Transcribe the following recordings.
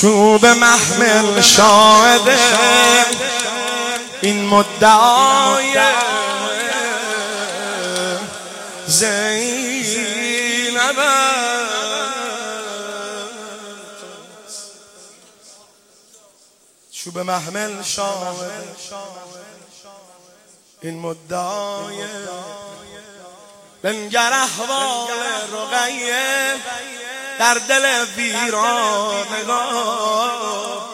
چوب محمل شاهده این مدعای زینب چوب محمل شاهده این مدعای بنگر احوال رقیه در دل ویرانگاه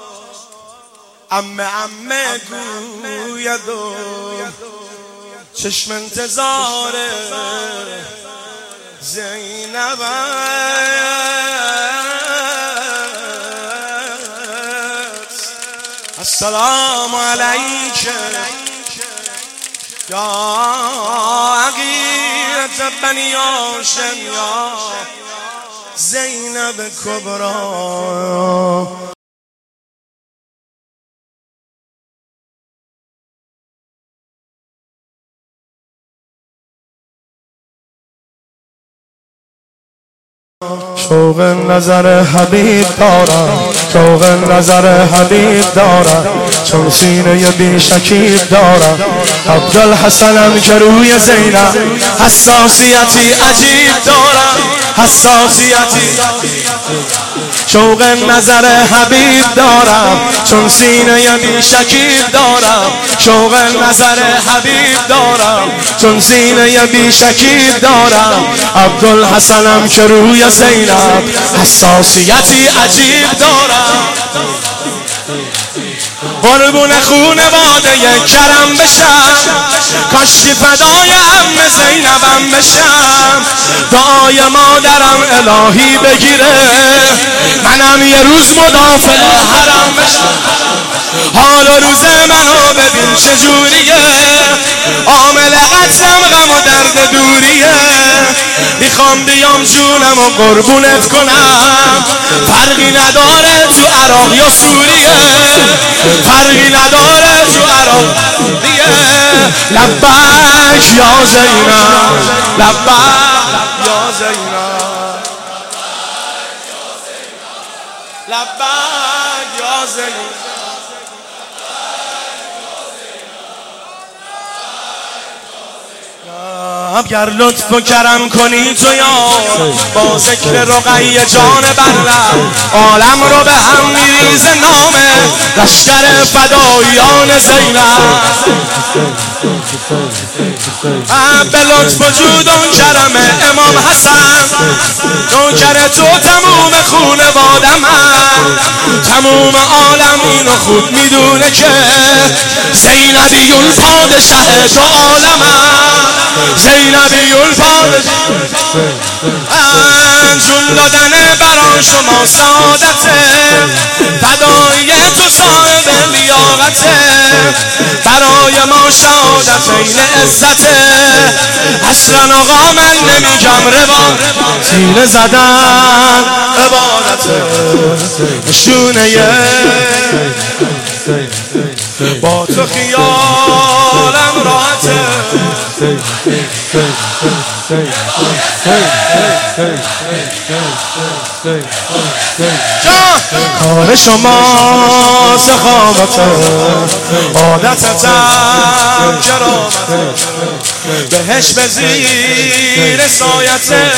عمه گوید و چشم انتظار زینب است. السلام علیک یا عقیلة بنی هاشم یا زینب کبری. شوق نظر حبیب دارم، شوق نظر حبیب دارم، چون سینه بی شکیب دارم. عبدالحسنم که روی زینب حساسیتی عجیب دارم، حساسیتی. شوق نظر حبیب دارم چون سینه بی شکیب دارم، شوق نظر حبیب دارم چون سینه بی شکیب دارم. عبدالحسنم که روی زینب حساسیتی عجیب دارم. قربون خونواده کرم بشم، کاشکی فدای عم زینبم بشم. دعای مادرم الهی بگیره منم یه روز مدافع حرم بشم. حال و روز منو ببین چجوریه، عامل قتلم غم و درد دوریه. میخوام بیام جونم و قربونت کنم، فرقی نداره تو عراق یا سوریه، فرقی نداره تو عراق دیگه. لبک یا زینب، لبک یا زینب، لبک یا زینب. گر لطف و کرم کنی تو یار، با ذکر رقیه جان برلم عالم رو به هم میریزه نامه لشکر فدایان زینب. به لطف و جود و کرم امام حسن نوکر تو تموم خونوادمم، تموم عالم اینو خوب میدونه که زینبیون پادشه تو عالمم، زینبیون پادشه. جون دادن برای شما سعادته، فدای تو صاحب لیاقته، برای ما شهادت این عزته. اصلا آقا من نمیگم روا، سینه زدن عبادته. نشونه با تو خیالم راحته. کار شما سخاوته، عادتتم کرامته، بهش به زیر سایته.